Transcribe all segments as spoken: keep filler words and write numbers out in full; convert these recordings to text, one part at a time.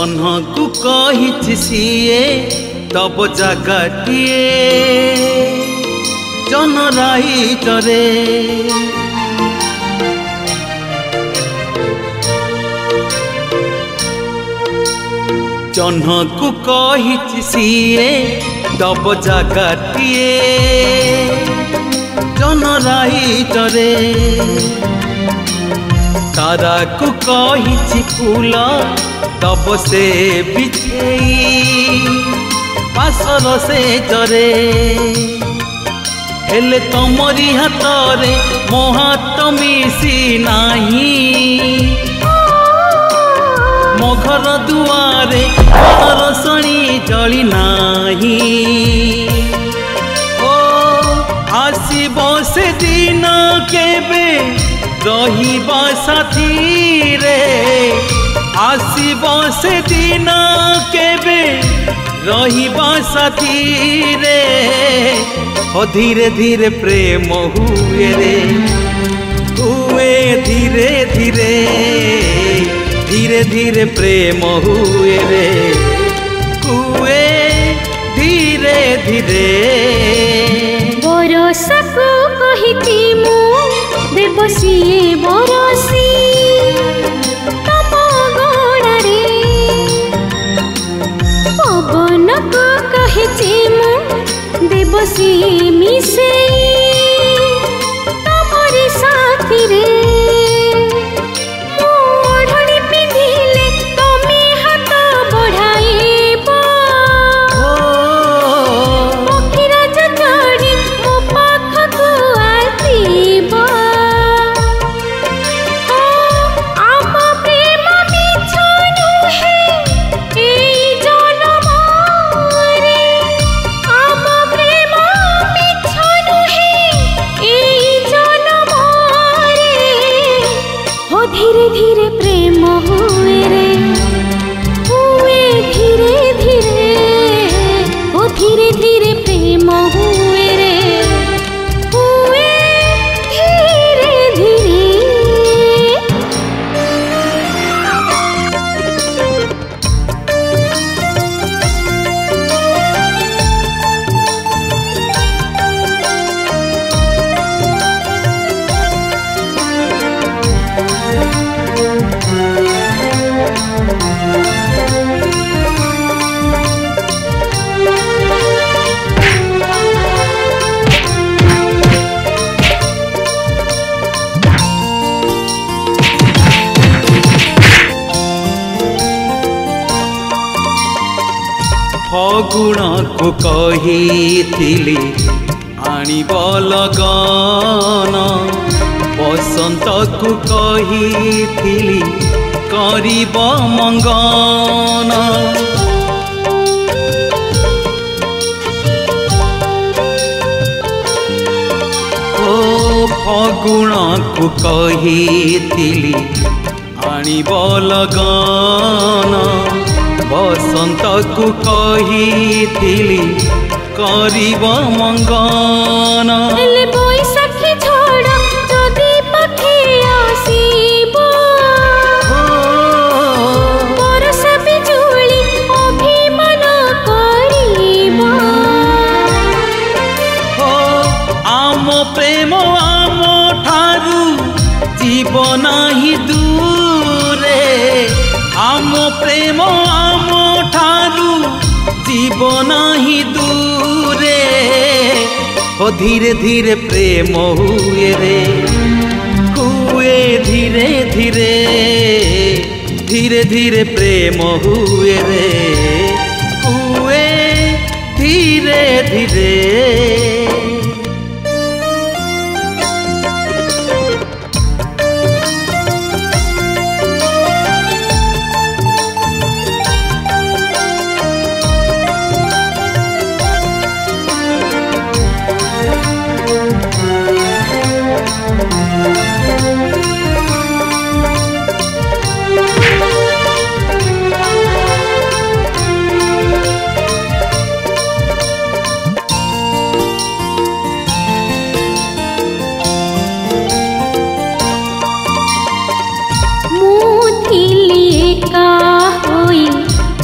जह्न को कही सीए तब जगटिए जन राई चरे जह्न को कही सीए तब जगटिए जन राई चरे तारा को कही फूल तब से बिछेई पासर से चरे हेले तमरी हाथ मो हाथ मिसी नाही मो घर दुआरे रसणी जली नाही ओ आसीब से दिन केबे रहिबा साथी रे आसीब से दिन केबे रहिबा साथी रे ओ धीरे धीरे प्रेम हुए रे हुए धीरे धीरे धीरे धीरे प्रेम हुए रे हुए धीरे धीरे बरसा को कहिती मु देवसिए बरसी तम गणारे पवन को कहिती मु देवसिए मिसे तमरी साथी रे ओढ़णी पिंधिले तमे हाथ बढ़ाइबो पखीराज चढ़ी मो पाखकु आसीबो आम प्रेम मिछ नुहे एई जनमरे आम प्रेम मिछ नुहे एई जनमरे हो धीरे धीरे प्रेम हुए रे हुए धीरे धीरे हो धीरे धीरे प्रेम हुए रे हुए धीरे धीरे फगुण को कही आणिब लगन बसंत को कही करिब मंगन ओ फगुण को कही आणिब लगन बसंत को कही करिब मंगन हेले बैसाखी झड़ जदि पखे आसीबो बरसा बिजुली अभिमान करिबो आम प्रेम आम ठारू जीवन ही दूरे आम प्रेम आम ठारू जीवन ही दूरे हो धीरे धीरे प्रेम हुए रे हुए धीरे धीरे धीरे धीरे प्रेम हुए रे हुए धीरे धीरे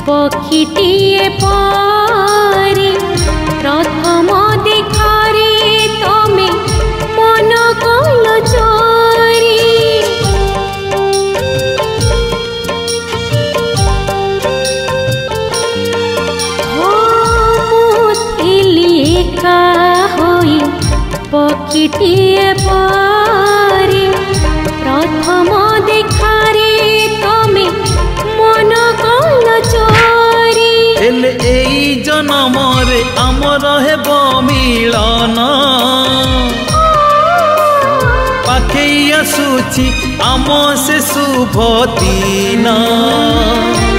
पक्षीटीए परी प्रथम देखारे तमे मन कल चोरी हो मुथिली एका होई पक्षीटीए परी प्रथम देखारे तमे मन कल चोरी हेले एई जन्म रे आमर हेब मिलन पाखे आसुची आम से शुभ दिन।